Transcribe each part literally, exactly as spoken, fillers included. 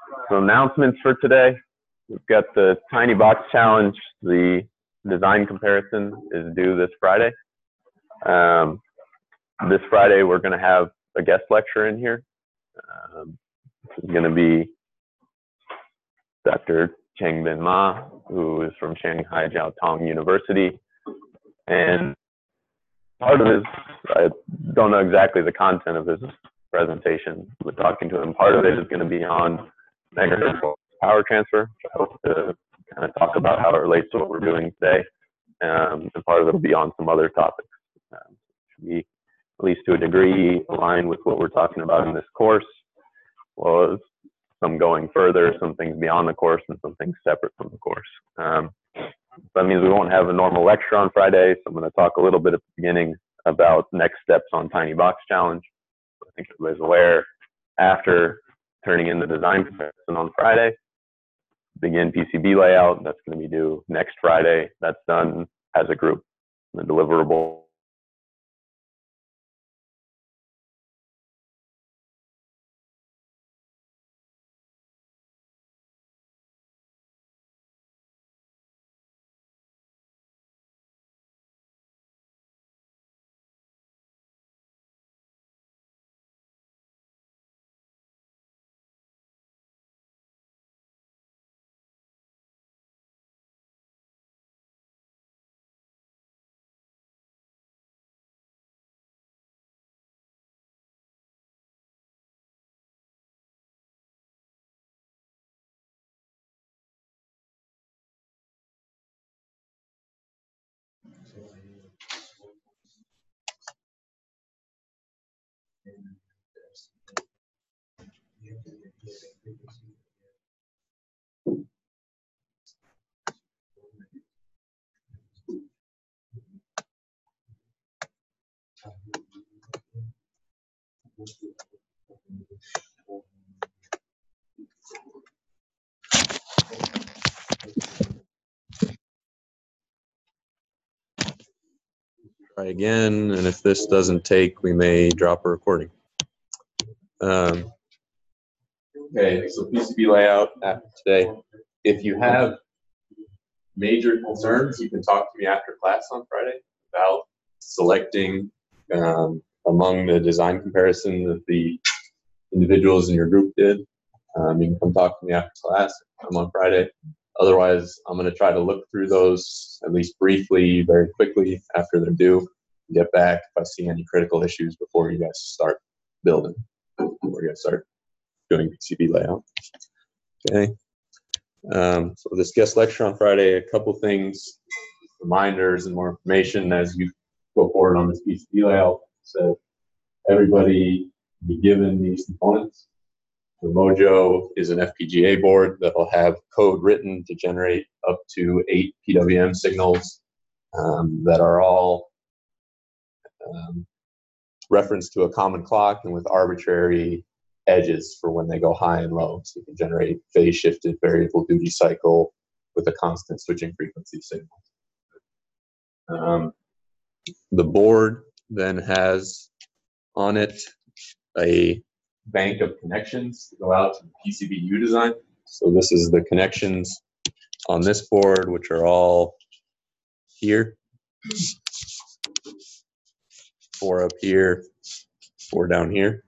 So announcements for today. We've got the Tiny Box Challenge. The design comparison is due this Friday. Um, this Friday, we're going to have a guest lecture in here. Um, this is going to be Doctor Changbin Ma, who is from Shanghai Jiao Tong University. And part of his, I don't know exactly the content of his presentation, but talking to him, part of it is going to be on megahertz power transfer, which I hope to kind of talk about how it relates to what we're doing today. Um, and part of it will be on some other topics. Um, should be, at least to a degree, aligned with what we're talking about in this course, as well as some going further, some things beyond the course, and some things separate from the course. Um, that means we won't have a normal lecture on Friday, so I'm going to talk a little bit at the beginning about next steps on Tiny Box Challenge. I think everybody's aware, after turning in the design comparison on Friday, begin P C B layout. That's going to be due next Friday. That's done as a group. The deliverable Try again, and if this doesn't take, we may drop a recording. Um, okay, so P C B layout after today. If you have major concerns, you can talk to me after class on Friday about selecting um, among the design comparison that the individuals in your group did. Um, you can come talk to me after class. I'm on Friday. Otherwise, I'm going to try to look through those at least briefly, very quickly after they're due, and get back if I see any critical issues before you guys start building, before you guys start doing P C B layout. Okay. Um, so this guest lecture on Friday, a couple things, reminders and more information as you go forward on this P C B layout. So everybody be given these components. The Mojo is an F P G A board that will have code written to generate up to eight P W M signals um, that are all um, referenced to a common clock and with arbitrary edges for when they go high and low. So you can generate phase shifted variable duty cycle with a constant switching frequency signal. Um, the board then has on it a bank of connections to go out to the P C B U design. So this is the connections on this board, which are all here. Four up here, four down here.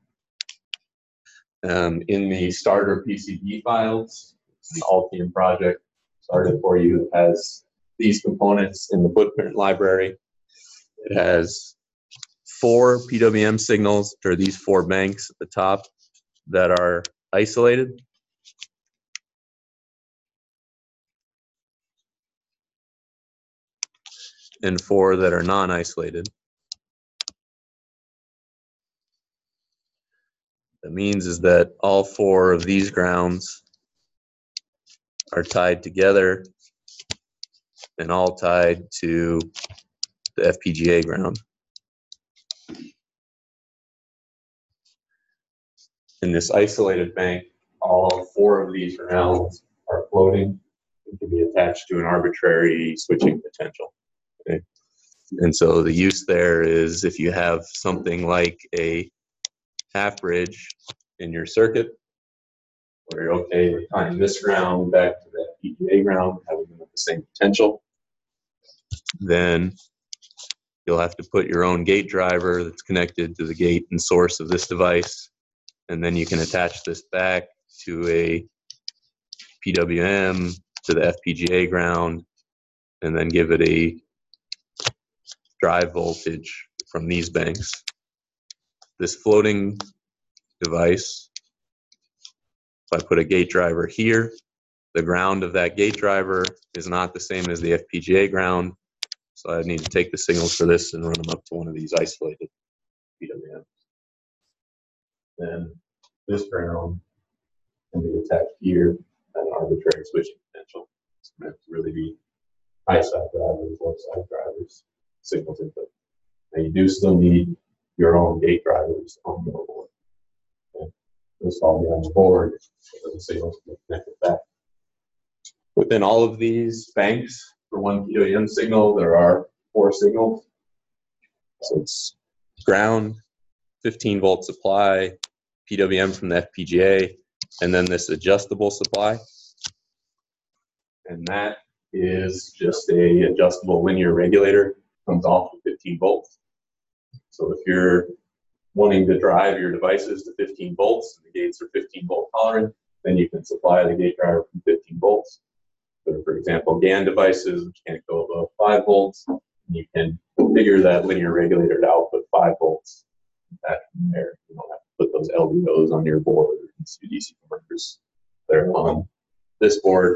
Um, in the starter P C B files, the Altium project started for you. It has these components in the footprint library. It has four P W M signals, or these four banks at the top that are isolated. And four that are non-isolated. That means is that all four of these grounds are tied together and all tied to the F P G A ground. In this isolated bank, all four of these grounds are floating and can be attached to an arbitrary switching potential. Okay? And so the use there is if you have something like a half bridge in your circuit, where you're okay with tying this ground back to that P G A ground, having them at the same potential, then you'll have to put your own gate driver that's connected to the gate and source of this device, and then you can attach this back to a P W M to the F P G A ground, and then give it a drive voltage from these banks. This floating device, if I put a gate driver here, the ground of that gate driver is not the same as the F P G A ground, so I need to take the signals for this and run them up to one of these isolated P W Ms. Then this ground can be attached here at an arbitrary switching potential. It's going to have to really be high side drivers, low side drivers, signals input. Now you do still need your own gate drivers on your board. Okay. This all be on the board so the signals can be connected back. Within all of these banks, for one P W M signal, there are four signals. So it's ground, fifteen volt supply, P W M from the F P G A, and then this adjustable supply. And that is just a adjustable linear regulator, comes off of fifteen volts. So if you're wanting to drive your devices to fifteen volts and the gates are fifteen volt tolerant, then you can supply the gate driver from fifteen volts. So for example, GaN devices, which can't go above five volts, you can configure that linear regulator to output five volts. That from there, you don't have to put those L D Os on your board or D C D C converters. They're on this board.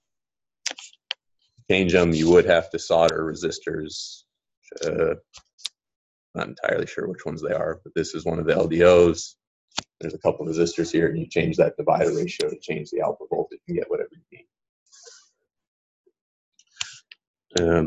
Change them, you would have to solder resistors. Uh, not entirely sure which ones they are, but this is one of the L D Os. There's a couple of resistors here, and you change that divider ratio to change the output voltage and get whatever you need. Um,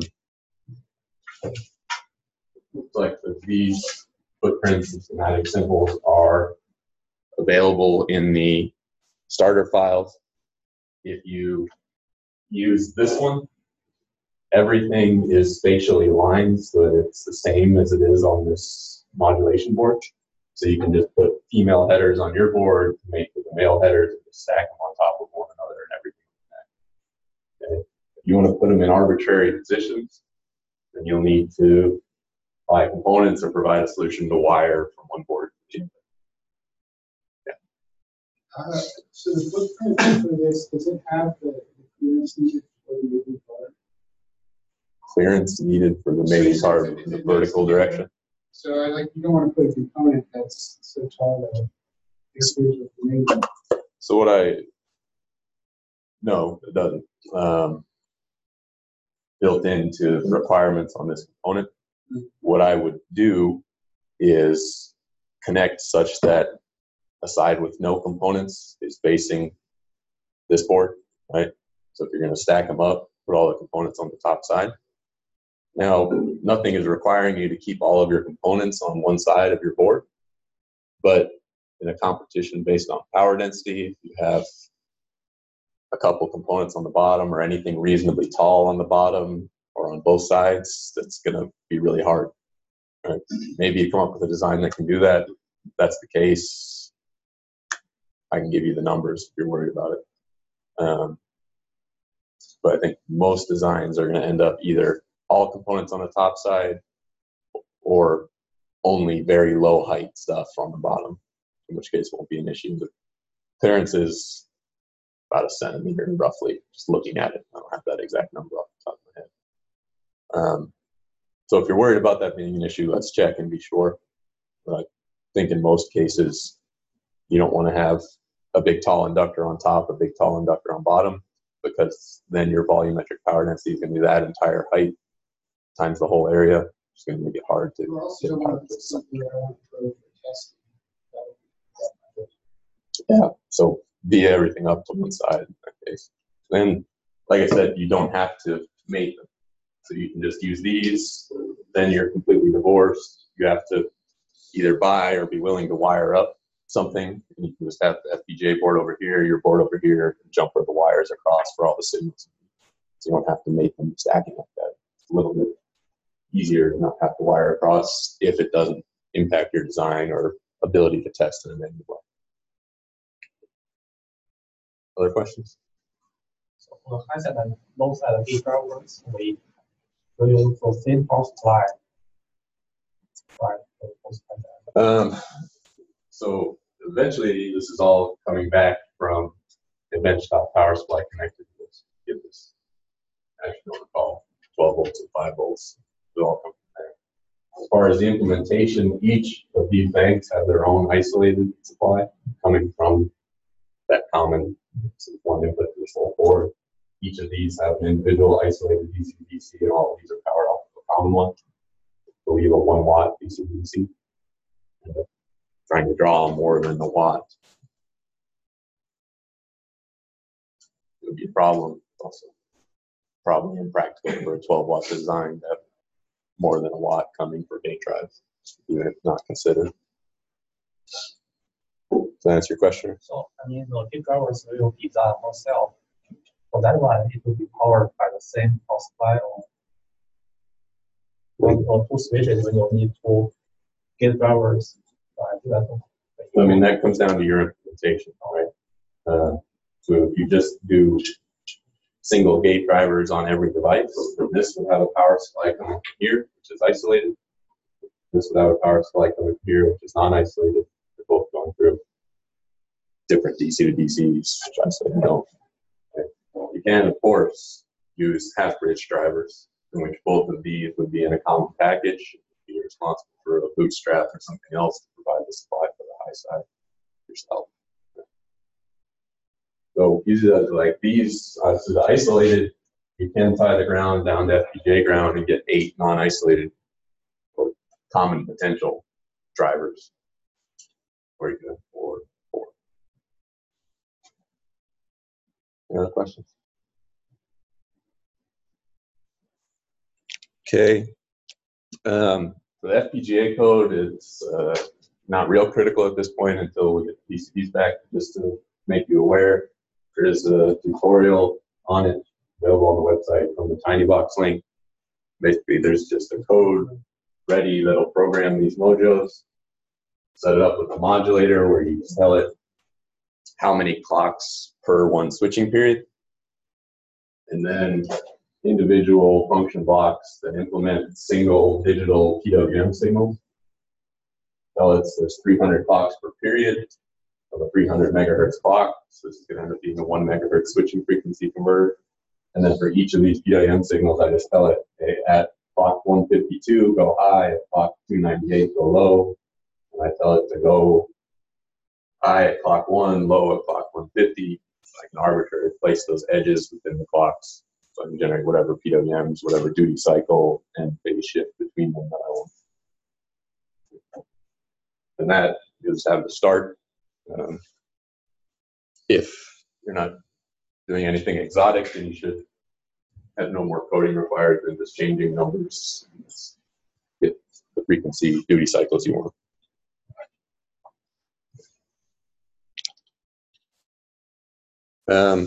looks like these footprints and schematic symbols are available in the starter files. If you use this one, everything is spatially aligned so that it's the same as it is on this modulation board. So you can just put female headers on your board, make the male headers, and just stack them on top of one another and everything like that. Okay. If you want to put them in arbitrary positions, then you'll need to buy components or provide a solution to wire from one board to the other. Yeah. Uh, so the footprint for this, does it have the clearance needed for the moving part? Clearance needed for the mating part in the vertical direction. So I like you don't want to put a component that's so tall that it interferes with the mating. So what I no, it doesn't. Um, built into the requirements on this component, mm-hmm. What I would do is connect such that a side with no components is facing this board, right? So if you're going to stack them up, put all the components on the top side. Now, nothing is requiring you to keep all of your components on one side of your board, but in a competition based on power density, if you have a couple components on the bottom or anything reasonably tall on the bottom or on both sides, that's going to be really hard. Right? Maybe you come up with a design that can do that. If that's the case, I can give you the numbers if you're worried about it. Um, but I think most designs are going to end up either all components on the top side or only very low height stuff on the bottom, in which case it won't be an issue. The clearance is about a centimeter roughly, just looking at it. I don't have that exact number off the top of my head. Um, so if you're worried about that being an issue, let's check and be sure. But I think in most cases, you don't want to have a big tall inductor on top, a big tall inductor on bottom, because then your volumetric power density is going to be that entire height times the whole area. It's going to make it hard to get power density. Yeah, so be everything up to one side in that case. Then, like I said, you don't have to mate them. So you can just use these, then you're completely divorced. You have to either buy or be willing to wire up something. And you can just have the F P G A board over here, your board over here, and jumper the wires across for all the signals. So you don't have to mate them stacking like that. It's a little bit easier to not have to wire across if it doesn't impact your design or ability to test in any way. Other questions? So for the high side and low side of gate drivers, we will use the same power supply. Supply for the post side. Um, so eventually, this is all coming back from the benchtop power supply connected to this. Get this. Actually, don't recall twelve volts and five volts. It all come from there. As far as the implementation, each of these banks have their own isolated supply coming from that common one input to this whole board. Each of these have an individual isolated D C D C, and all of these are powered off of a common one. I believe a one watt D C D C. And trying to draw more than the watt it would be a problem. Also, probably impractical for a twelve watt design to have more than a watt coming for gate drives, even if not considered. Does that answer your question? So I mean, the gate drivers will be designed for cell. For that one, it will be powered by the same power supply, or one or two switches when you need two gate drivers. Uh, do that. I mean, that comes down to your implementation, right? Uh, so if you just do single gate drivers on every device, this would have a power supply coming from here, which is isolated. This would have a power supply coming from here, which is non-isolated. They're both going through different D C to D Cs, which I said no. Okay. You can, of course, use half-bridge drivers, in which both of these would be in a common package. You'd be responsible for a bootstrap or something else to provide the supply for the high side yourself. So use it as like these, uh, so the isolated, you can tie the ground down to F P G A ground and get eight non-isolated or common potential drivers. Or you can have four. four. Any other questions? Okay. Um, so the F P G A code is uh, not real critical at this point until we get the P C Bs back, just to make you aware. There's a tutorial on it available on the website from the TinyBox link. Basically, there's just a code ready that'll program these mojos. Set it up with a modulator where you tell it how many clocks per one switching period. And then individual function blocks that implement single digital P W M signals. Tell it there's three hundred clocks per period of a three hundred megahertz clock. So this is going to end up being a one megahertz switching frequency converter. And then for each of these P W M signals, I just tell it, okay, at clock one fifty-two, go high, at clock two ninety-eight, go low. And I tell it to go high at clock one, low at clock one fifty. I can arbitrarily place those edges within the clocks. So I can generate whatever P W Ms, whatever duty cycle, and phase shift between them that I want. And that you just have to start. Um, if you're not doing anything exotic, then you should have no more coding required than just changing numbers. Get the frequency duty cycles you want. Um,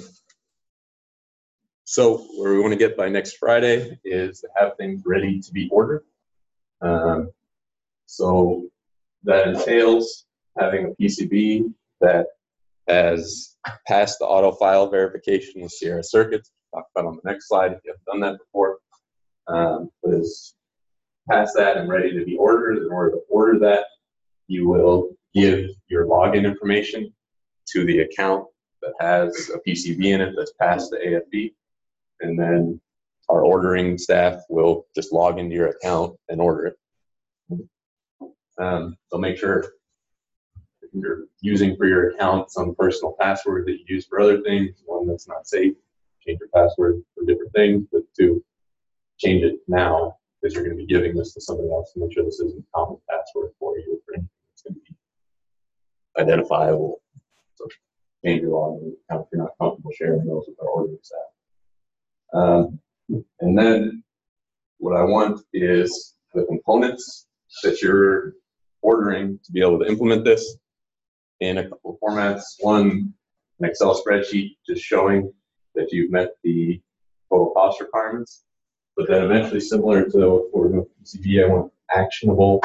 so where we want to get by next Friday is to have things ready to be ordered. Um, so that entails having a P C B that has passed the auto file verification with Sierra Circuits. Talk about on the next slide if you haven't done that before. Um, is past that and ready to be ordered. In order to order that, you will give your login information to the account that has a P C B in it that's passed the A F B, and then our ordering staff will just log into your account and order it. Um, so make sure if you're using for your account some personal password that you use for other things, one that's not safe, change your password for different things, but to change it now because you're going to be giving this to somebody else to make sure this isn't a common password for you for anything that's going to be identifiable. So change your login account if you're not comfortable sharing those with our ordering staff. Um, and then what I want is the components that you're ordering to be able to implement this in a couple of formats. One, an Excel spreadsheet just showing that you've met the total cost requirements. But then eventually, similar to what we're doing with P C B, I want actionable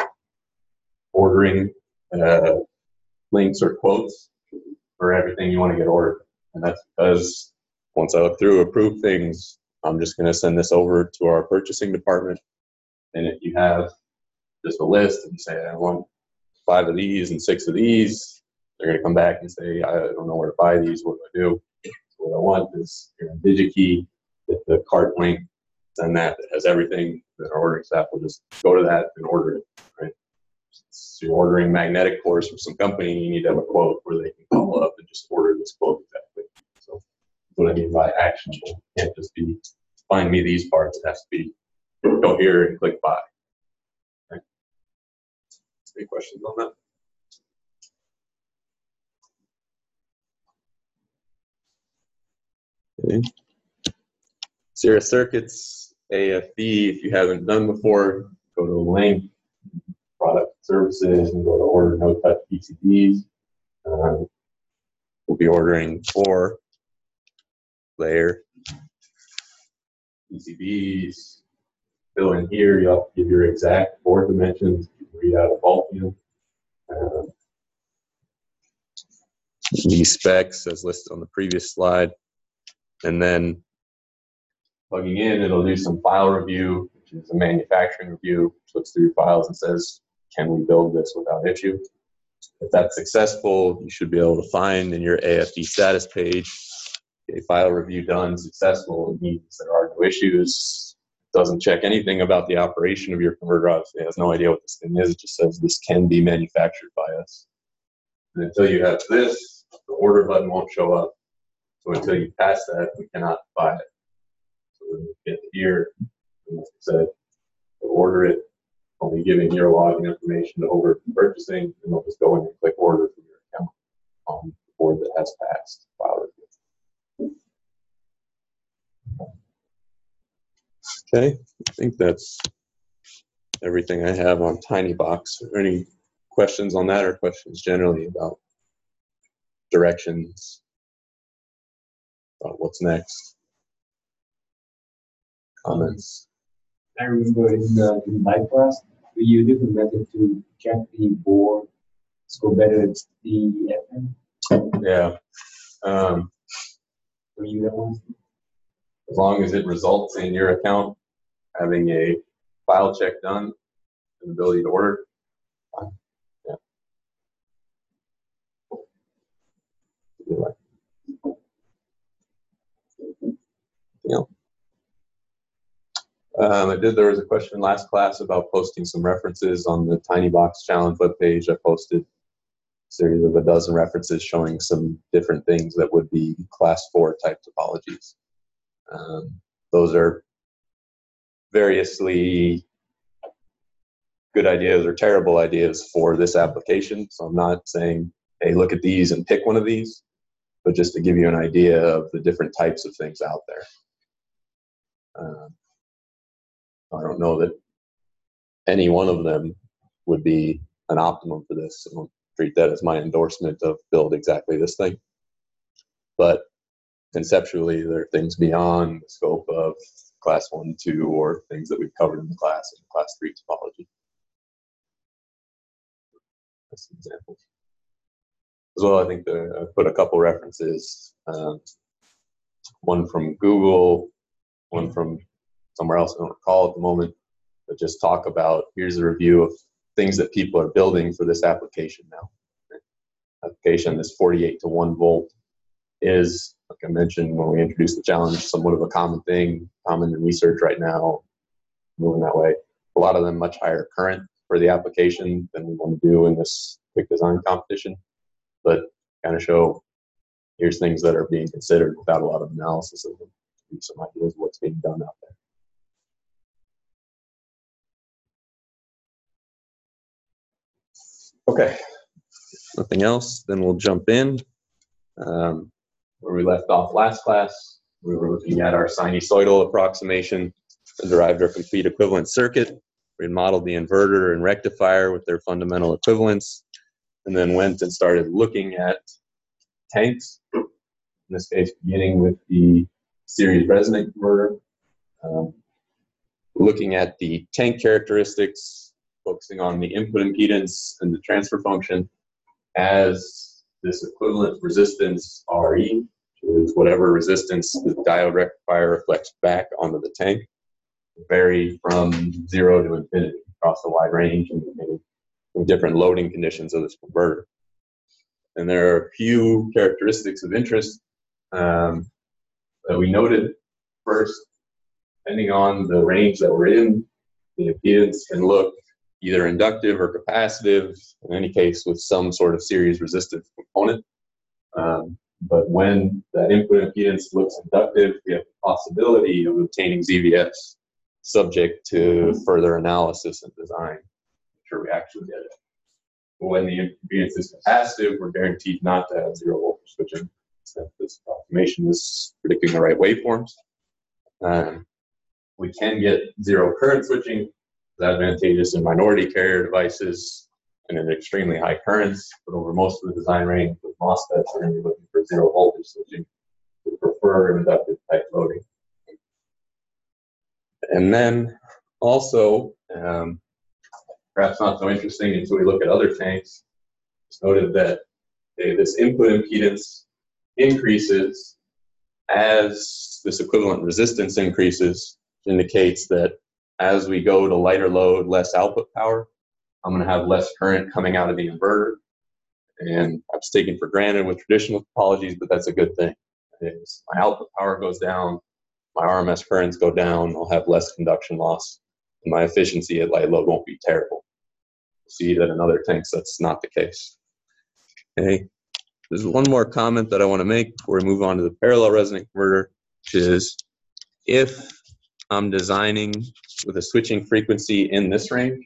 ordering uh, links or quotes for everything you want to get ordered. And that's because once I look through, approve things, I'm just going to send this over to our purchasing department. And if you have just a list and you say, I want five of these and six of these, they're going to come back and say, I don't know where to buy these. What do I do? So what I want is your DigiKey, get the cart link, send that. That has everything. Then our ordering staff will just go to that and order it. Right? So you're ordering magnetic cores from some company, you need to have a quote where they can call up and just order this quote exactly. So that's what I mean by actionable. It can't just be find me these parts. It has to be go here and click buy. Okay. Any questions on that? Okay. Sierra Circuits, A F B, if you haven't done before, go to the link, product services, and go to order no touch P C Bs. Um, we'll be ordering four layer P C Bs. Fill in here, you have to give your exact board dimensions. You can read out a Vulcan. Um, these specs as listed on the previous slide. And then plugging in, it'll do some file review, which is a manufacturing review, which looks through your files and says, can we build this without issue? If that's successful, you should be able to find in your A F D status page, a file review done, successful, it means there are no issues, doesn't check anything about the operation of your converter, obviously it has no idea what this thing is, it just says this can be manufactured by us. And until you have this, the order button won't show up. So until you pass that, we cannot buy it. So when you get here, like I said, we'll order it, only giving your login information over to purchasing, and they'll just go in and click order from your account on the board that has passed file review. Okay, I think that's everything I have on TinyBox. Are there any questions on that or questions generally about directions? About what's next? Comments? I remember in the in my class, we use different method to check the board, so whether it's the F M. Yeah. Um, So you that one? as long as it results in your account having a file check done and ability to order. Fine. Yeah. Yeah. Um, I did, there was a question last class about posting some references on the TinyBox Challenge webpage. I posted a series of a dozen references showing some different things that would be class four type topologies. Um, those are variously good ideas or terrible ideas for this application. So I'm not saying, hey, look at these and pick one of these, but just to give you an idea of the different types of things out there. Uh, I don't know that any one of them would be an optimum for this. I don't treat that as my endorsement of build exactly this thing. But conceptually, there are things beyond the scope of class one, two, or things that we've covered in the class in class three topology. That's an example. As well, I think the, I put a couple references, um, one from Google, one from somewhere else, I don't recall at the moment, but just talk about, here's a review of things that people are building for this application now. Application, this forty-eight to one volt is, like I mentioned when we introduced the challenge, somewhat of a common thing, common in research right now, moving that way. A lot of them much higher current for the application than we want to do in this quick design competition, but kind of show here's things that are being considered without a lot of analysis of them, give you some ideas of what's being done out there. Okay, nothing else, then we'll jump in. Um, where we left off last class, we were looking at our sinusoidal approximation and derived our complete equivalent circuit. We modeled the inverter and rectifier with their fundamental equivalents, and then went and started looking at tanks, in this case beginning with the series resonant converter, um, looking at the tank characteristics, focusing on the input impedance and the transfer function as this equivalent resistance R E, which is whatever resistance the diode rectifier reflects back onto the tank vary from zero to infinity across a wide range and in different loading conditions of this converter. And there are a few characteristics of interest um, that we noted. First, depending on the range that we're in, the impedance can look either inductive or capacitive, in any case with some sort of series resistive component. Um, but when that input impedance looks inductive, we have the possibility of obtaining Z V S subject to further analysis and design. I'm sure we actually get it. But when the impedance is capacitive, we're guaranteed not to have zero voltage switching, since this approximation is predicting the right waveforms. Um, we can get zero current switching. It's advantageous in minority carrier devices and in extremely high currents, but over most of the design range with MOSFETs, we're going to be looking for zero voltage switching to prefer inductive type loading. And then also, um, perhaps not so interesting until we look at other tanks, it's noted that okay, this input impedance increases as this equivalent resistance increases, which indicates that as we go to lighter load, less output power, I'm going to have less current coming out of the inverter. And that's taken for granted with traditional topologies, but that's a good thing. Is my output power goes down, my R M S currents go down, I'll have less conduction loss, and my efficiency at light load won't be terrible. See that in other tanks, that's not the case. Okay. There's one more comment that I want to make before we move on to the parallel resonant converter, which is if I'm designing with a switching frequency in this range,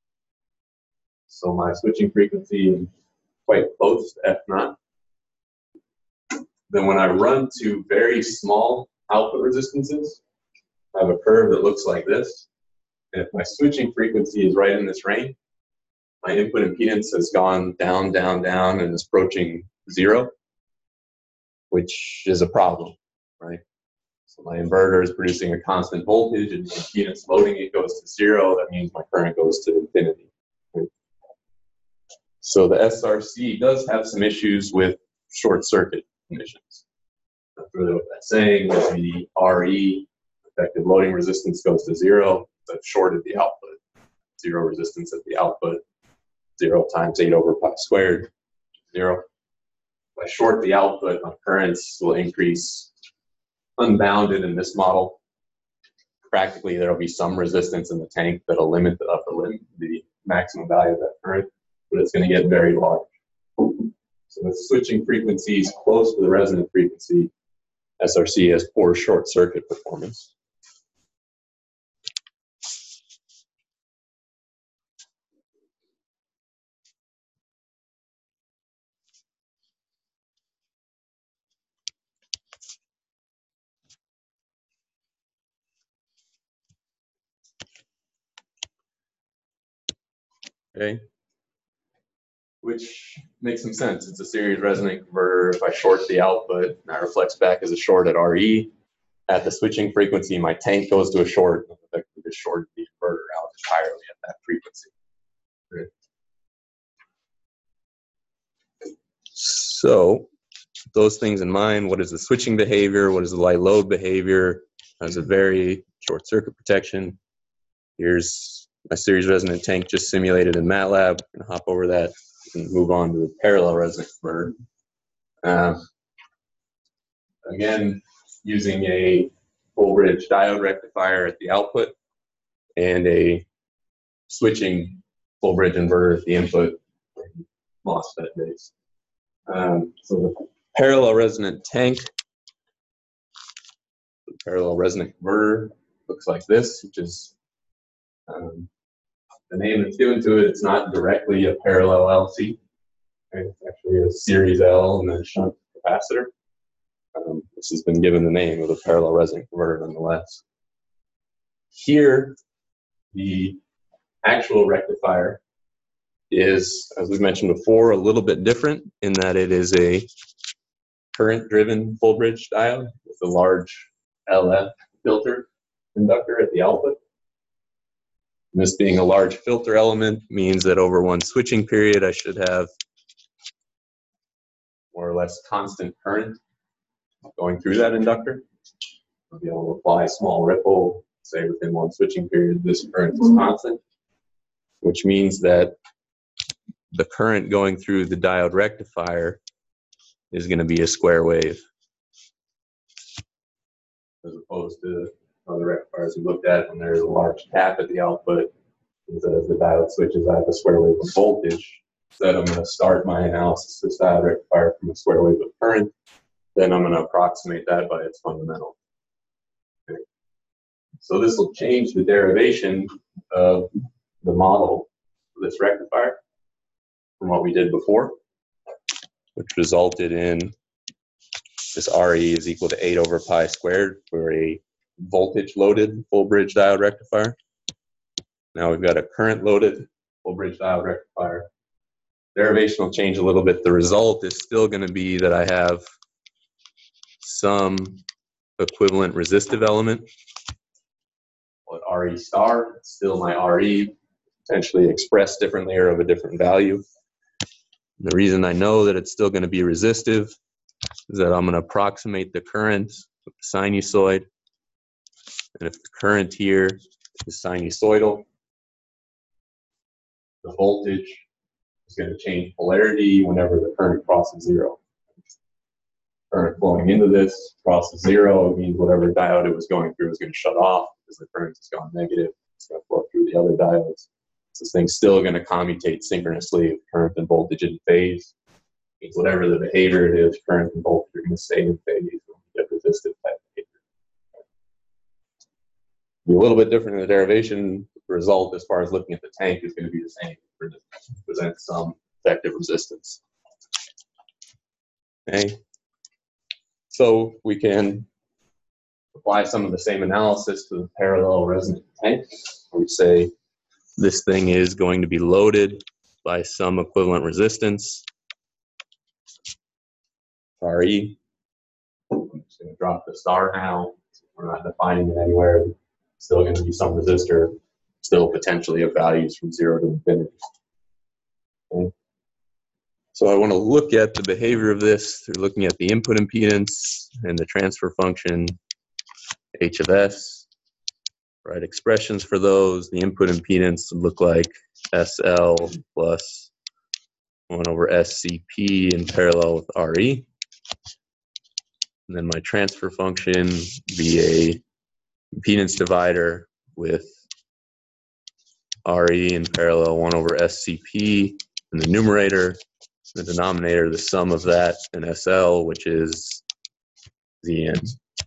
so my switching frequency is quite close to F naught, then when I run to very small output resistances, I have a curve that looks like this. And if my switching frequency is right in this range, my input impedance has gone down, down, down, and is approaching zero, which is a problem, right? So my inverter is producing a constant voltage, and the impedance loading it goes to zero. That means my current goes to infinity. Right? So the S R C does have some issues with short circuit conditions. That's really what that's saying. Is the R E, effective loading resistance, goes to zero. So I've shorted the output. Zero resistance at the output. Zero times eight over pi squared. Zero. If I short the output, my currents will increase unbounded in this model. Practically, there will be some resistance in the tank that will limit the upper limit, the maximum value of that current, but it's going to get very large. So with switching frequencies close to the resonant frequency, S R C has poor short circuit performance. Okay, which makes some sense. It's a series resonant converter. If I short the output, and that reflects back as a short at R E. At the switching frequency, my tank goes to a short, and effectively just shorted the inverter out entirely at that frequency. Right. So, those things in mind, what is the switching behavior? What is the light load behavior? How does it vary? Short circuit protection. Here's my series resonant tank just simulated in MATLAB. I'm gonna hop over that and move on to the parallel resonant converter. Uh, again, using a full bridge diode rectifier at the output and a switching full bridge inverter at the input, MOSFET based. Um, so the parallel resonant tank, the parallel resonant converter looks like this, which is Um, the name that's given to it, it's not directly a parallel L C. Okay? It's actually a series L and then a shunt capacitor. Um, this has been given the name of a parallel resonant converter nonetheless. Here, the actual rectifier is, as we mentioned before, a little bit different in that it is a current-driven full bridge diode with a large L F filter inductor at the output. And this being a large filter element means that over one switching period, I should have more or less constant current going through that inductor. I'll be able to apply a small ripple, say within one switching period, this current is constant, which means that the current going through the diode rectifier is going to be a square wave, as opposed to other rectifiers we looked at when there's a large tap at the output. As the diode switches, I have a square wave of voltage. Instead, I'm going to start my analysis of this diode rectifier from a square wave of current. Then I'm going to approximate that by its fundamental. Okay. So this will change the derivation of the model for this rectifier from what we did before, which resulted in this R E is equal to eight over pi squared for a voltage loaded full bridge diode rectifier. Now we've got a current loaded full bridge diode rectifier. Derivation will change a little bit. The result is still going to be that I have some equivalent resistive element. Call it R E star. It's still my R E, potentially expressed differently or of a different value. And the reason I know that it's still going to be resistive is that I'm going to approximate the current with the sinusoid. And if the current here is sinusoidal, the voltage is going to change polarity whenever the current crosses zero. Current flowing into this crosses zero, it means whatever diode it was going through is going to shut off because the current has gone negative. It's going to flow through the other diodes. So this thing's still going to commutate synchronously with current and voltage in phase. It means whatever the behavior it is, current and voltage are going to stay in phase when we get resistive type behavior. Be a little bit different in the derivation. The result, as far as looking at the tank, is going to be the same. It presents some effective resistance. Okay. So we can apply some of the same analysis to the parallel resonant tank. We say this thing is going to be loaded by some equivalent resistance, R E. I'm just going to drop the star now. We're not defining it anywhere. Still going to be some resistor, still potentially of values from zero to infinity. Okay. So I want to look at the behavior of this through looking at the input impedance and the transfer function H of S. Write expressions for those. The input impedance would look like S L plus one over S C P in parallel with R E. And then my transfer function be a impedance divider with R E in parallel one over S C P in the numerator. The denominator, the sum of that and S L, which is Z N.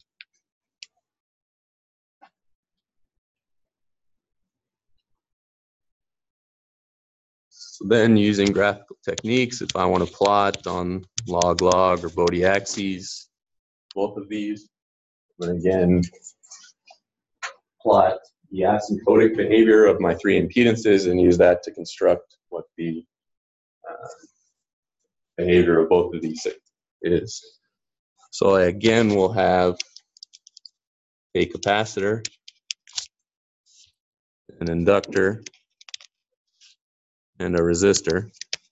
So then, using graphical techniques, if I want to plot on log-log or Bode axes, both of these, then again, plot the asymptotic behavior of my three impedances and use that to construct what the uh, behavior of both of these is. So I again will have a capacitor, an inductor, and a resistor,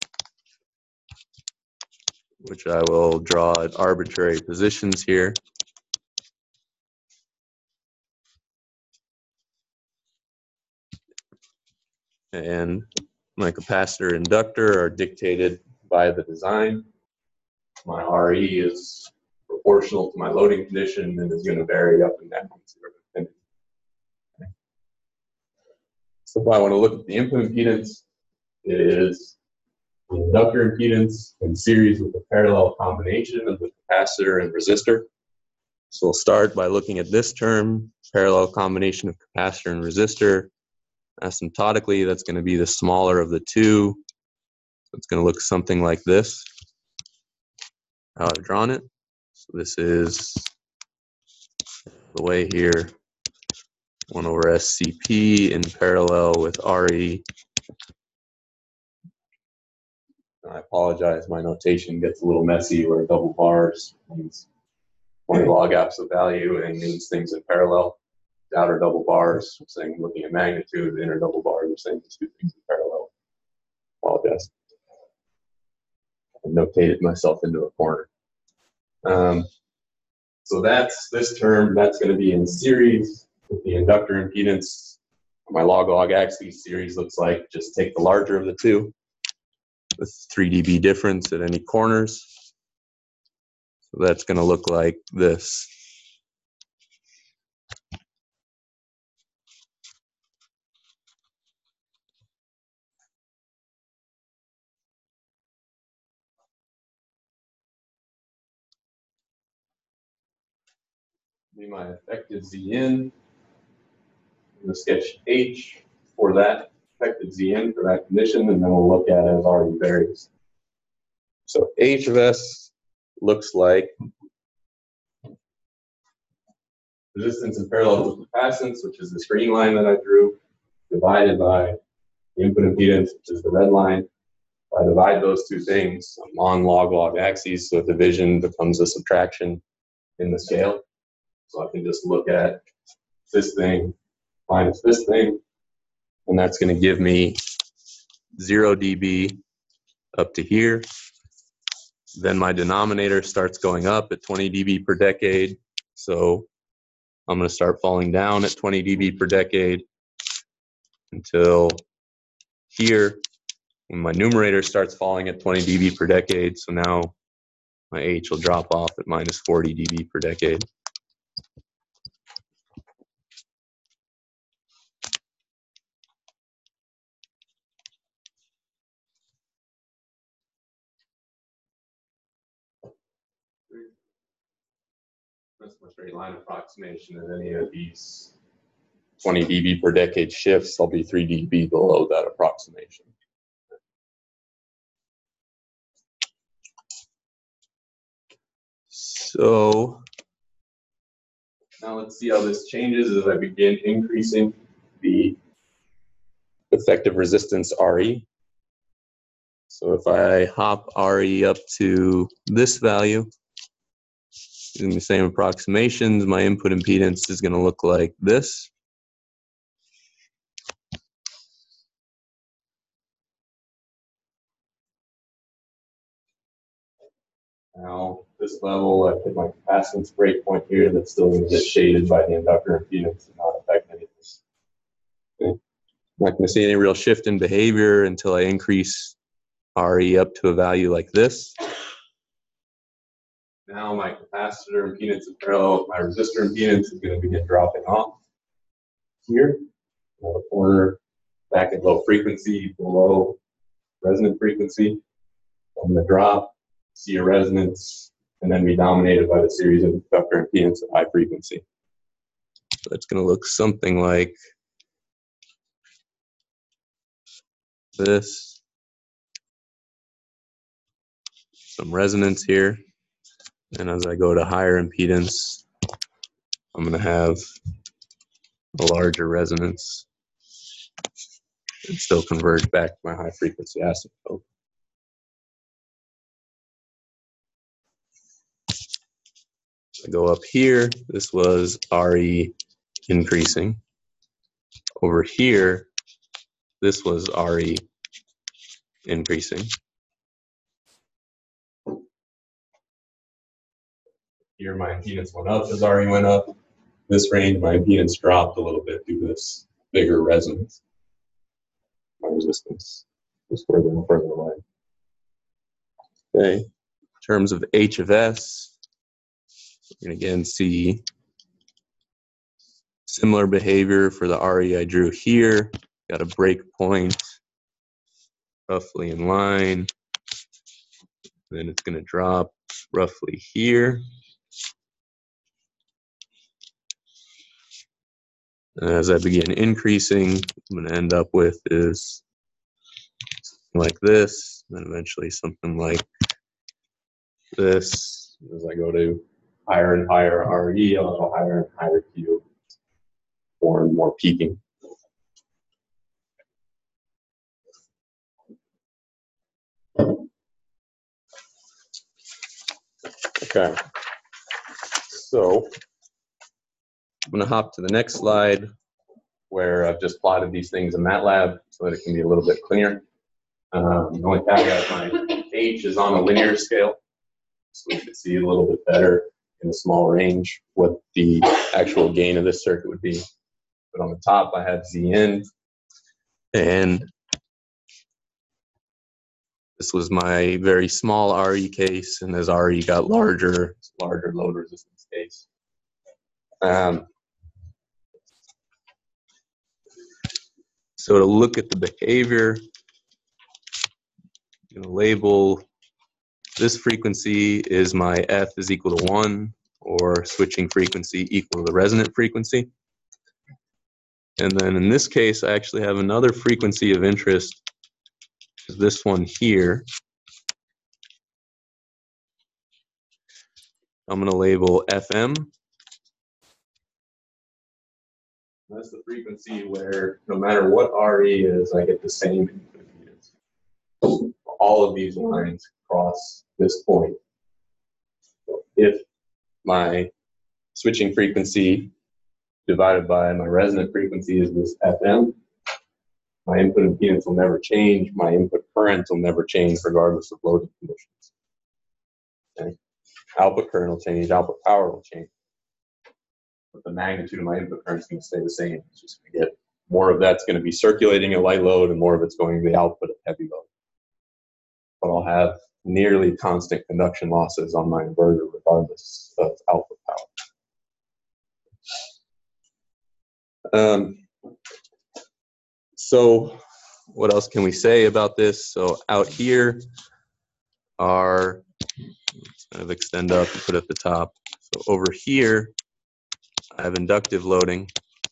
which I will draw at arbitrary positions here. And my capacitor inductor are dictated by the design. My R E is proportional to my loading condition and is going to vary up and down. So if I want to look at the input impedance, it is the inductor impedance in series with a parallel combination of the capacitor and resistor. So we'll start by looking at this term, parallel combination of capacitor and resistor. Asymptotically, that's going to be the smaller of the two. So it's going to look something like this, how I've drawn it. So this is the way here, one over S C P in parallel with R E. I apologize, my notation gets a little messy where double bars means twenty log apps of value and means things in parallel. The outer double bars, I'm saying looking at magnitude, the inner double bars are saying two things in parallel. Apologize. I notated myself into a corner. Um, So that's this term, that's going to be in series with the inductor impedance. My log-log axis series looks like just take the larger of the two with three D B difference at any corners. So that's going to look like this. Be my effective Z in. I'm going to sketch H for that effective Z in for that condition, and then we'll look at it as already varies. So H of S looks like resistance in parallel with capacitance, which is this green line that I drew, divided by the input impedance, which is the red line. If I divide those two things, I'm on log-log axes, so division becomes a subtraction in the scale. So I can just look at this thing minus this thing, and that's going to give me zero D B up to here. Then my denominator starts going up at twenty D B per decade. So I'm going to start falling down at twenty D B per decade until here, when my numerator starts falling at twenty D B per decade. So now my H will drop off at minus forty D B per decade. That's my straight line approximation of any of these twenty D B per decade shifts. I'll be three D B below that approximation. So now let's see how this changes as I begin increasing the effective resistance R E. So if I hop R E up to this value, using the same approximations, my input impedance is going to look like this. Now, this level, I put my capacitance breakpoint here that's still going to get shaded by the inductor impedance and not affect anything. Okay. I'm not going to see any real shift in behavior until I increase R E up to a value like this. Now my capacitor impedance in parallel with my resistor impedance is going to begin dropping off here. Now the corner back at low frequency, below resonant frequency. I'm going to drop, see a resonance, and then be dominated by the series of inductor impedance at high frequency. So it's going to look something like this. Some resonance here. And as I go to higher impedance, I'm going to have a larger resonance and still converge back to my high frequency asymptote. I go up here, this was R E increasing. Over here, this was R E increasing. Here my impedance went up as R E went up. This range, my impedance dropped a little bit due to this bigger resonance. My resistance was further and further away. Okay, in terms of H of S, you can again see similar behavior for the R E I drew here. Got a break point roughly in line. Then it's going to drop roughly here. And as I begin increasing, I'm going to end up with is something like this, and then eventually something like this. As I go to higher and higher R E, I'll go higher and higher Q, more and more peaking. Okay, so I'm going to hop to the next slide where I've just plotted these things in MATLAB so that it can be a little bit cleaner. Um, the only caveat, my H is on a linear scale, so we can see a little bit better in a small range what the actual gain of this circuit would be. But on the top, I have Z in, and this was my very small R E case, and as R E got larger, larger load resistance case. Um, so to look at the behavior, I'm going to label this frequency is my F is equal to one, or switching frequency equal to the resonant frequency. And then in this case, I actually have another frequency of interest, which is this one here. I'm going to label F M. That's the frequency where no matter what R E is, I get the same input impedance. All of these lines cross this point. So if my switching frequency divided by my resonant frequency is this F M, my input impedance will never change. My input current will never change regardless of loading conditions. Okay. Output current will change, output power will change. But the magnitude of my input current is going to stay the same. It's just going to get more of that's going to be circulating at light load and more of it's going to the output of heavy load. But I'll have nearly constant conduction losses on my inverter regardless of output power. Um, so what else can we say about this? So out here are, let's kind of extend up and put it at the top. So over here, I have inductive loading.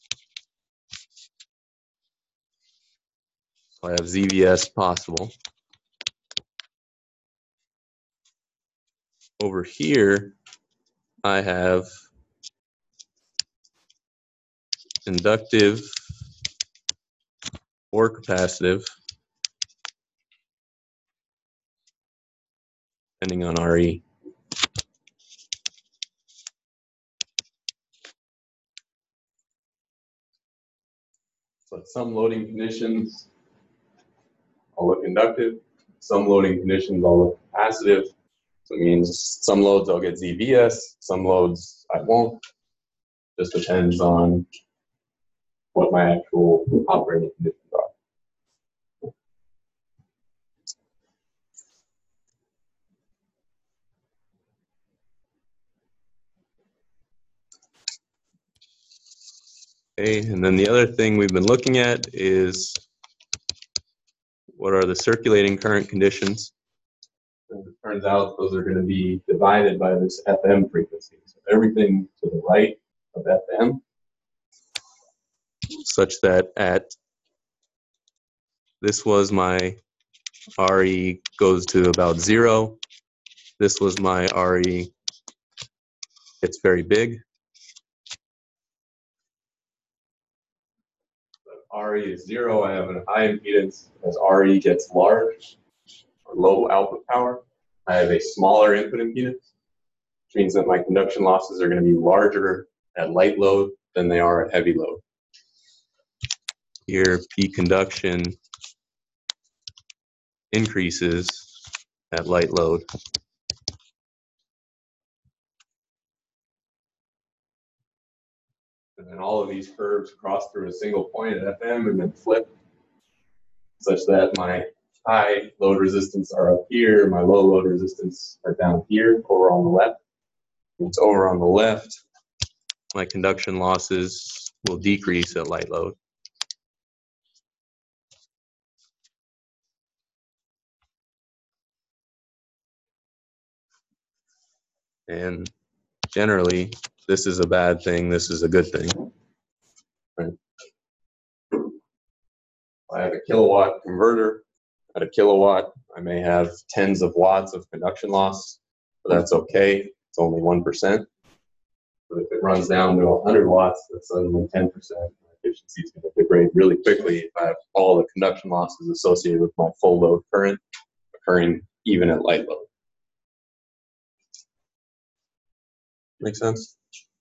So I have Z V S possible. Over here, I have inductive or capacitive, depending on R E. So at some loading conditions, I'll look inductive. Some loading conditions, I'll look capacitive. So it means some loads I'll get Z V S, some loads I won't. Just depends on what my actual operating conditions are. Okay, and then the other thing we've been looking at is what are the circulating current conditions. And it turns out those are going to be divided by this F M frequency. So everything to the right of F M, such that at this was my R E goes to about zero. This was my R E, it's very big. R E is zero, I have a high impedance. As R E gets large, or low output power, I have a smaller input impedance, which means that my conduction losses are going to be larger at light load than they are at heavy load. Here, P conduction increases at light load. And then all of these curves cross through a single point at F M and then flip, such that my high load resistance are up here, my low load resistance are down here, over on the left. When it's over on the left, my conduction losses will decrease at light load. And generally, this is a bad thing, this is a good thing. Right? I have a kilowatt converter. At a kilowatt, I may have tens of watts of conduction loss, but that's okay. It's only one percent. But if it runs down to one hundred watts, that's suddenly ten percent. Efficiency is going to degrade really quickly if I have all the conduction losses associated with my full load current occurring even at light load. Make sense?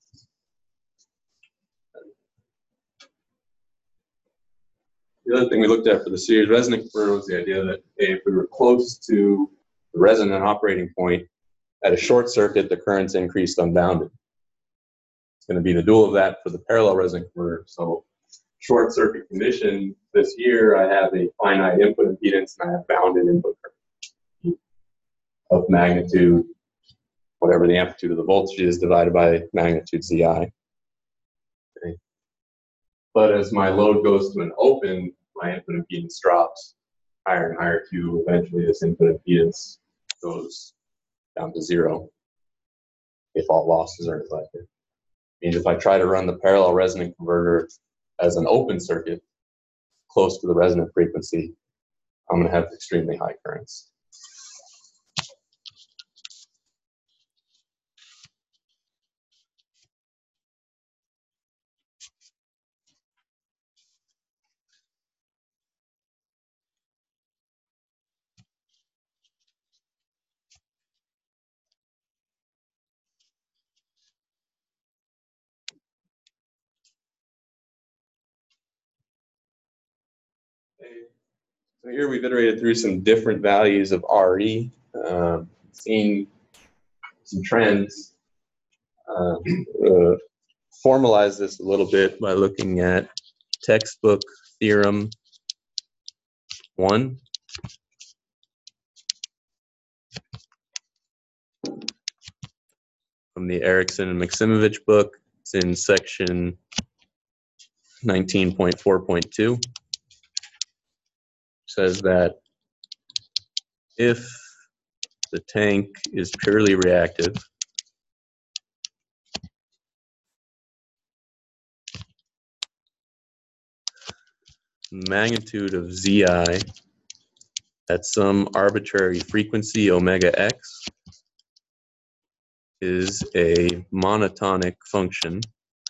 The other thing we looked at for the series resonant converter was the idea that hey, if we were close to the resonant operating point, at a short circuit, the current's increased unbounded. It's going to be the dual of that for the parallel resonant converter. So short circuit condition, this here I have a finite input impedance and I have bounded input current of magnitude, whatever the amplitude of the voltage is, divided by magnitude Zi. Okay. But as my load goes to an open, my input impedance drops higher and higher Q. Eventually this input impedance goes down to zero if all losses are neglected. Means if I try to run the parallel resonant converter as an open circuit close to the resonant frequency, I'm going to have extremely high currents. So here we've iterated through some different values of R E, um, seen some trends. Uh, uh, formalize this a little bit by looking at textbook theorem one. From the Erickson and Maximovich book. It's in section nineteen point four point two. Says that if the tank is purely reactive, magnitude of Zi at some arbitrary frequency omega x is a monotonic function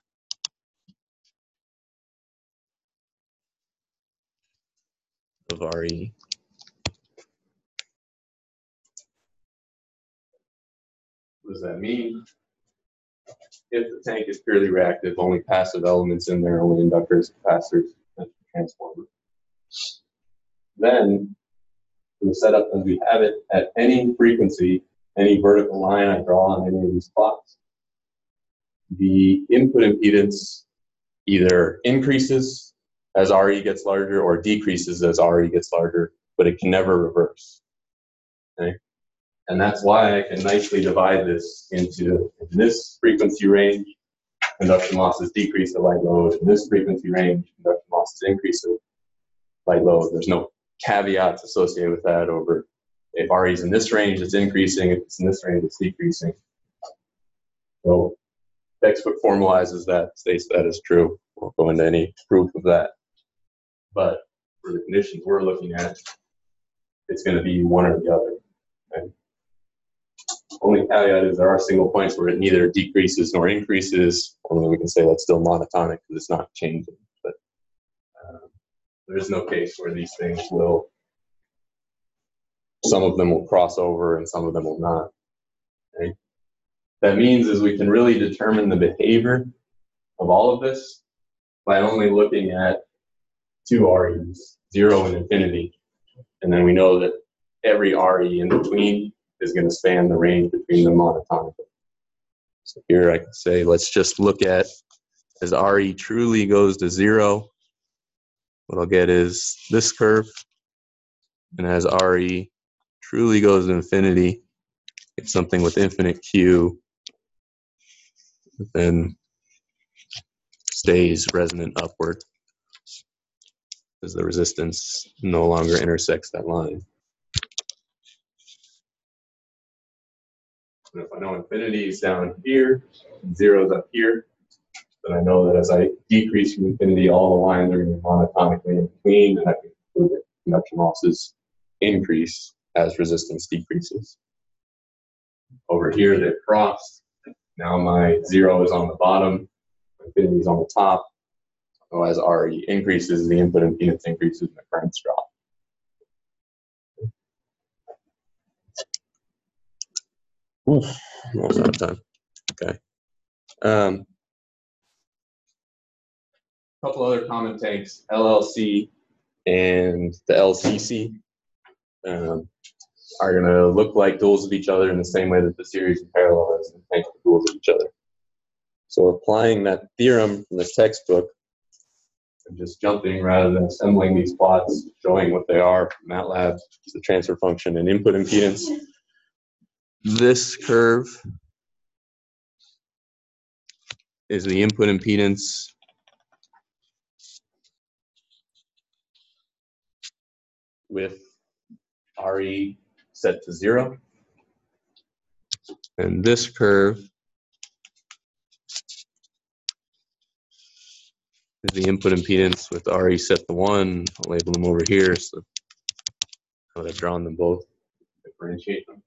of R E. What does that mean? If the tank is purely reactive, only passive elements in there, only inductors, capacitors, and transformers, then the setup as we have it at any frequency, any vertical line I draw on any of these plots, the input impedance either increases as R E gets larger or decreases as R E gets larger, but it can never reverse. Okay? And that's why I can nicely divide this into in this frequency range, induction losses decrease at light load. In this frequency range, induction losses increase at light load. There's no caveats associated with that over if R E is in this range, it's increasing. If it's in this range, it's decreasing. So textbook formalizes that, states that is true. Won't go into any proof of that. But for the conditions we're looking at, it's going to be one or the other. Okay? Only caveat is there are single points where it neither decreases nor increases. Only we can say that's still monotonic because it's not changing. But uh, there is no case where these things will, some of them will cross over and some of them will not. Okay? That means is we can really determine the behavior of all of this by only looking at two R Es, zero and infinity. And then we know that every R E in between is going to span the range between them monotonically. So here I can say, let's just look at as R E truly goes to zero, what I'll get is this curve. And as R E truly goes to infinity, it's something with infinite Q, then stays resonant upward because the resistance no longer intersects that line. And if I know infinity is down here, and zero is up here, then I know that as I decrease from infinity, all the lines are going to be monotonically in between, and I can conclude that conduction losses increase as resistance decreases. Over here, they've crossed. Now my zero is on the bottom, infinity is on the top. So as R E increases, the input impedance increases, and the currents drop. Oof, almost out of time. Okay. Um, a couple other common tanks, L L C and the L C C. Um, are going to look like duals of each other in the same way that the series and parallel is and duals of each other. So applying that theorem from the textbook and just jumping rather than assembling these plots, showing what they are from MATLAB, the transfer function and input impedance. This curve is the input impedance with R E set to zero. And this curve is the input impedance with R E set to one. I'll label them over here. So now that I've drawn them both, differentiate them.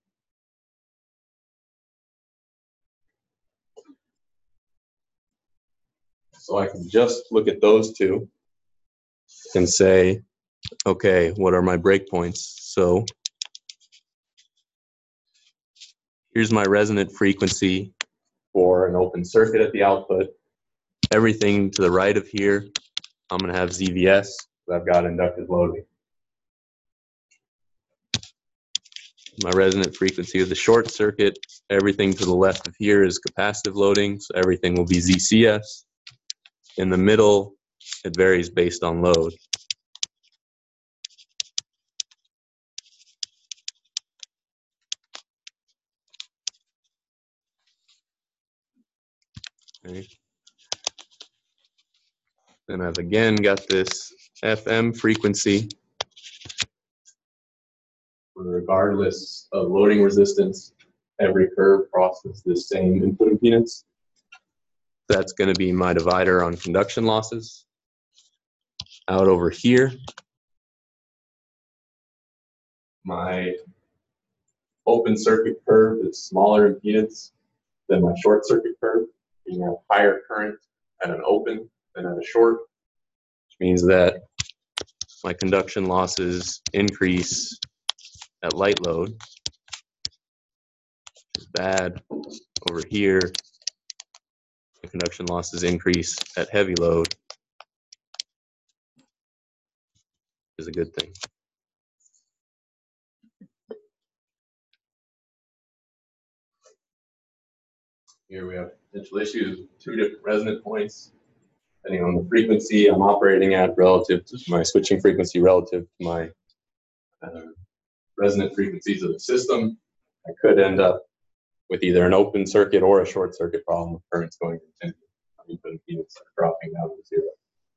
So I can just look at those two and say, okay, what are my breakpoints? So here's my resonant frequency for an open circuit at the output. Everything to the right of here, I'm going to have Z V S, because I've got inductive loading. My resonant frequency of the short circuit, everything to the left of here is capacitive loading, so everything will be Z C S. In the middle, it varies based on load. Okay. Then I've again got this F M frequency. Regardless of loading resistance, every curve crosses the same input impedance. That's going to be my divider on conduction losses. Out over here, my open circuit curve is smaller impedance than my short circuit curve. You have higher current at an open than at a short, which means that my conduction losses increase at light load, which is bad. Over here, the conduction losses increase at heavy load, which is a good thing. Here we have potential issues with two different resonant points, depending on the frequency I'm operating at relative to my switching frequency relative to my uh, resonant frequencies of the system. I could end up with either an open circuit or a short circuit problem with currents going to input impedance dropping down to zero.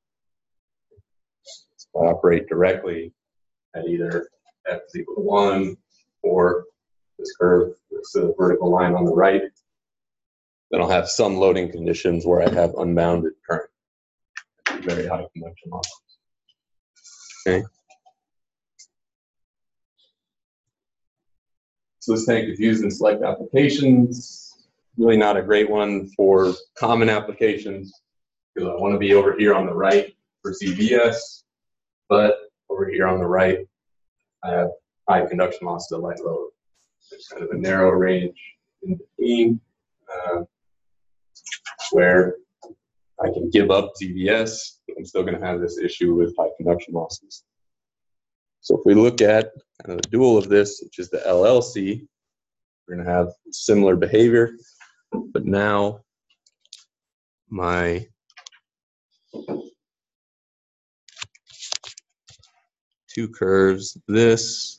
So I operate directly at either F is equal to one or this curve, this uh, vertical line on the right. Then I'll have some loading conditions where I have unbounded current, very high conduction losses. Okay. So this tank is used in select applications. Really not a great one for common applications because I want to be over here on the right for Z V S, but over here on the right, I have high conduction loss to light load. There's kind of a narrow range in between uh, where I can give up Z V S, but I'm still going to have this issue with high conduction losses. So if we look at kind of the dual of this, which is the L L C, we're going to have similar behavior, but now my two curves, this,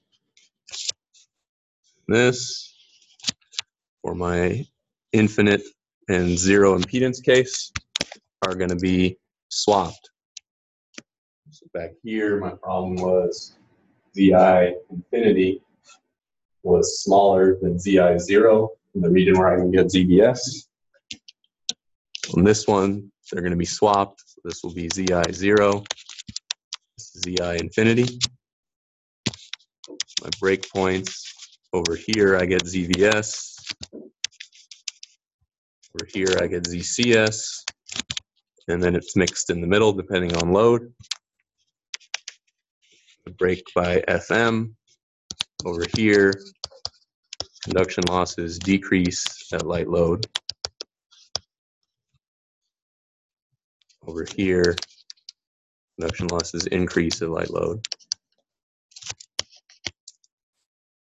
this, for my infinite and zero impedance case are going to be swapped. So back here, my problem was Z I infinity was smaller than Z I zero in the region where I can get Z V S. On this one, they're going to be swapped. So this will be Z I zero, this is Z I infinity. My breakpoints over here, I get Z V S. Over here, I get Z C S. And then it's mixed in the middle depending on load. Break by F M. Over here, conduction losses decrease at light load. Over here, conduction losses increase at light load.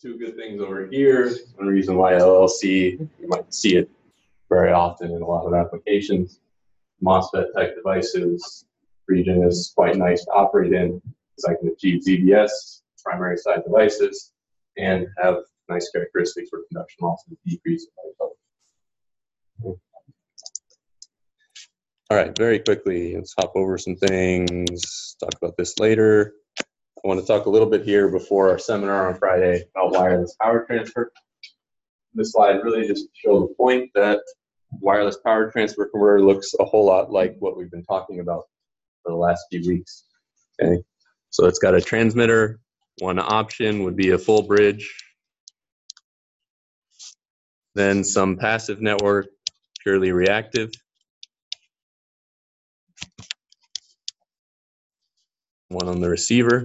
two good things over here. One reason why L L C, you might see it very often in a lot of applications. MOSFET type devices, region is quite nice to operate in, because I can achieve Z B S, primary side devices, and have nice characteristics where conduction losses decrease. All right, very quickly, let's hop over some things, talk about this later. I want to talk a little bit here before our seminar on Friday about wireless power transfer. This slide really just shows the point that wireless power transfer converter looks a whole lot like what we've been talking about for the last few weeks. Okay, so it's got a transmitter. One option would be a full bridge. Then some passive network, purely reactive. One on the receiver.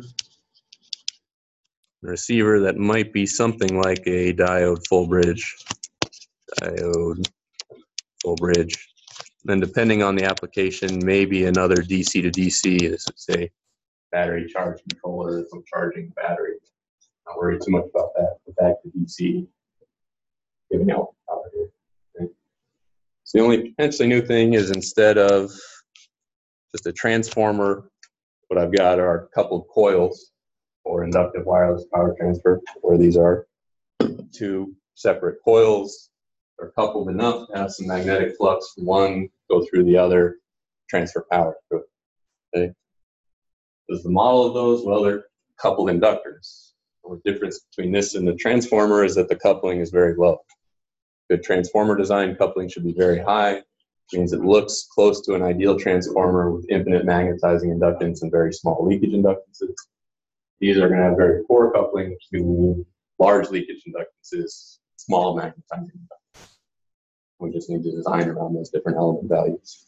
The receiver that might be something like a diode full bridge. Diode full bridge. Then depending on the application, maybe another D C to D C, this would say battery charge controller, some charging battery. Not worry too much about that. Go back to D C, giving out power here. Okay. So the only potentially new thing is instead of just a transformer, what I've got are coupled coils for inductive wireless power transfer, where these are two separate coils. They're coupled enough to have some magnetic flux from one go through the other, transfer power through it. Okay. There's the model of those. Well, they're coupled inductors. The difference between this and the transformer is that the coupling is very low. Good transformer design, coupling should be very high. It means it looks close to an ideal transformer with infinite magnetizing inductance and very small leakage inductances. These are going to have very poor coupling, which is going to mean large leakage inductances, small magnetizing inductance. We just need to design around those different element values.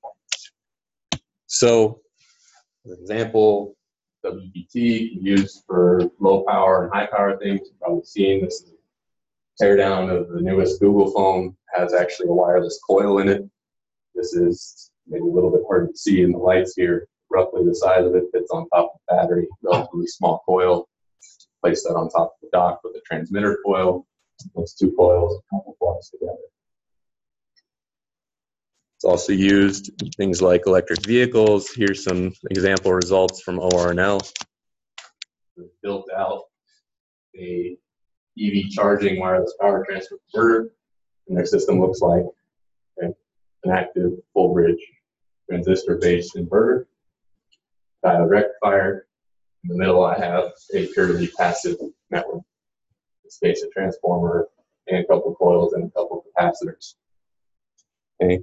So, for example, W B T used for low power and high power things. You've probably seen this is a teardown of the newest Google phone, has actually a wireless coil in it. This is maybe a little bit hard to see in the lights here. Roughly the size of it fits on top of the battery, relatively small coil. Place that on top of the dock with a transmitter coil. Those two coils couple plugs together. It's also used in things like electric vehicles. Here's some example results from O R N L. We've built out a E V charging wireless power transfer converter, and their system looks like okay, an active full bridge transistor-based inverter, diode rectifier. In the middle, I have a purely passive network. It's basically a transformer and a couple of coils and a couple of capacitors. Okay.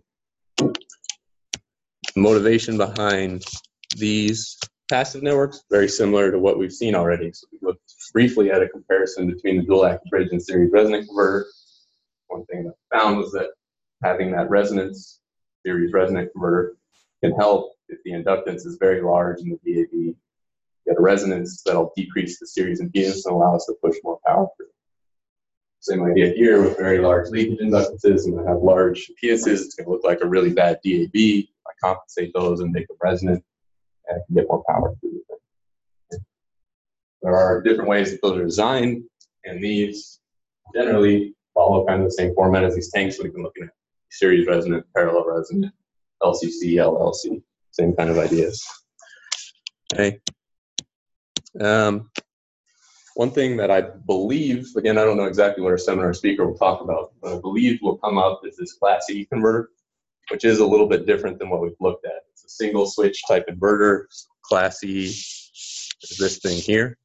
The motivation behind these passive networks, very similar to what we've seen already. So we looked briefly at a comparison between the dual active bridge and series resonant converter. One thing that I found was that having that resonance, series resonant converter, can help if the inductance is very large in the D A B. You get a resonance that'll decrease the series impedance and allow us to push more power through. Same idea here with very large leakage inductances, and I have large impedances. It's going to look like a really bad D A B. I compensate those and make them resonant, and I can get more power through the thing. There are different ways that those are designed, and these generally follow kind of the same format as these tanks we've been looking at. Series resonant, parallel resonant, L C C, L L C, same kind of ideas. Okay. Um, One thing that I believe, again, I don't know exactly what our seminar speaker will talk about, but I believe will come up is this Class E converter, which is a little bit different than what we've looked at. It's a single switch type inverter. Class E is this thing here.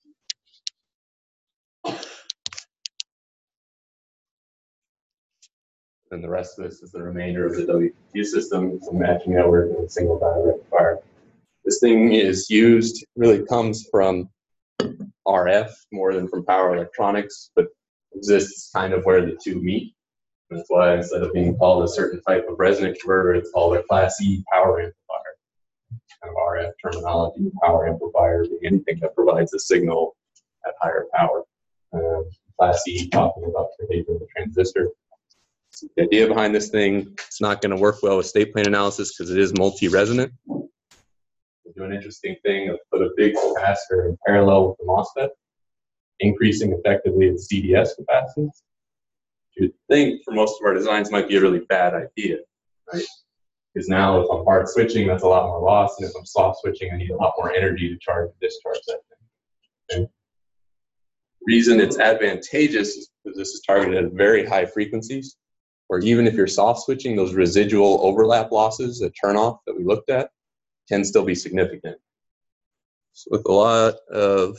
And the rest of this is the remainder of the W P T system. So matching network and a single diode rectifier. This thing is used, really comes from R F more than from power electronics, but exists kind of where the two meet. And that's why instead of being called a certain type of resonant converter, it's called a Class E power amplifier. Kind of R F terminology, power amplifier being anything that provides a signal at higher power. Um, Class E talking about the behavior of the transistor. So the idea behind this thing, it's not going to work well with state plane analysis because it is multi-resonant. Do an interesting thing of put a big capacitor in parallel with the MOSFET. increasing effectively its C D S capacitance, you'd think for most of our designs might be a really bad idea, right? Because now if I'm hard switching, that's a lot more loss, and if I'm soft switching, I need a lot more energy to charge and discharge that thing. Okay? Reason it's advantageous is because this is targeted at very high frequencies, where even if you're soft switching, those residual overlap losses that turn off that we looked at can still be significant. So with a lot of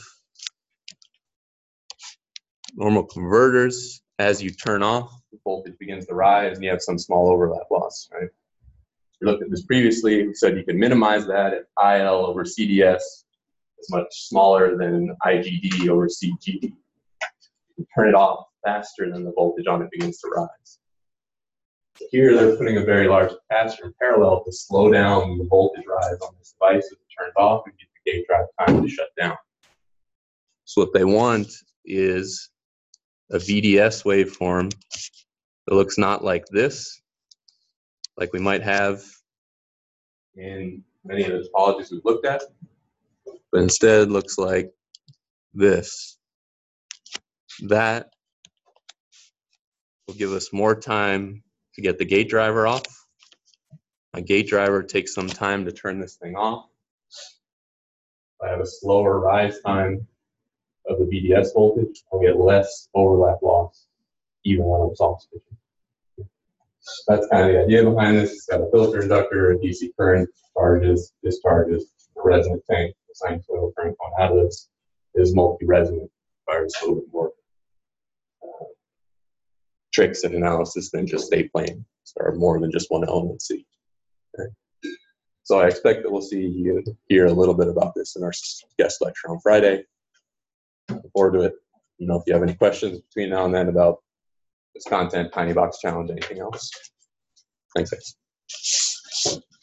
normal converters, as you turn off, the voltage begins to rise and you have some small overlap loss, right? We looked at this previously, we said you can minimize that if I L over C D S is much smaller than I G D over C G D. You turn it off faster than the voltage on it begins to rise. Here they're putting a very large capacitor in parallel to slow down the voltage rise on this device as it turns off and get the gate drive time to shut down. So what they want is a V D S waveform that looks not like this, like we might have in many of the topologies we've looked at, but instead looks like this. That will give us more time to get the gate driver off. My gate driver takes some time to turn this thing off. I have a slower rise time of the V D S voltage, I'll get less overlap loss even when I'm soft switching. That's kind of the idea behind this. It's got a filter inductor, a D C current, charges, discharges, a resonant tank, the sinusoidal current going out of this is multi-resonant, requires a little bit more uh, tricks and analysis than just state plane. There are more than just one element C. Okay. So I expect that we'll see you hear a little bit about this in our guest lecture on Friday. Look forward to it. You know, if you have any questions between now and then about this content, Tiny Box Challenge, anything else. Thanks, guys.